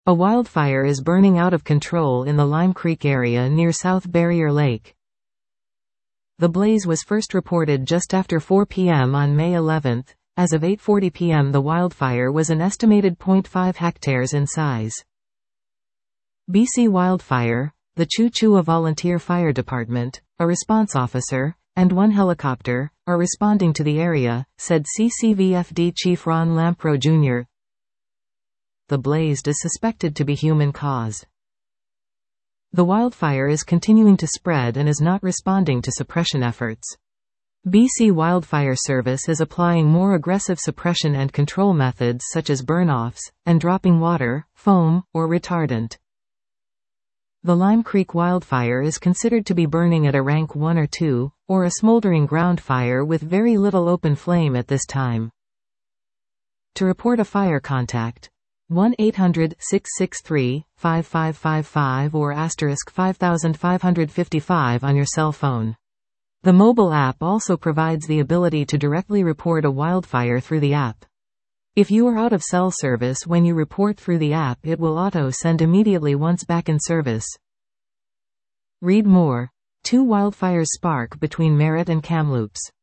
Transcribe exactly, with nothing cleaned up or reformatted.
A wildfire is burning out of control in the Lime Creek area near South Barrier Lake. The blaze was first reported just after four p m on May eleventh. As of eight forty p m the wildfire was an estimated zero point five hectares in size. B C Wildfire, the Choo-Choo Volunteer Fire Department, a response officer, and one helicopter, are responding to the area, said C C V F D Chief Ron Lampro Junior The blaze is suspected to be human cause. The wildfire is continuing to spread and is not responding to suppression efforts. B C Wildfire Service is applying more aggressive suppression and control methods such as burn-offs, and dropping water, foam, or retardant. The Lime Creek wildfire is considered to be burning at a rank one or two, or a smoldering ground fire with very little open flame at this time. To report a fire, contact one eight hundred, six six three, five five five five or asterisk five five five five on your cell phone. The mobile app also provides the ability to directly report a wildfire through the app. If you are out of cell service when you report through the app, it will auto-send immediately once back in service. Read more. Two wildfires spark between Merritt and Kamloops.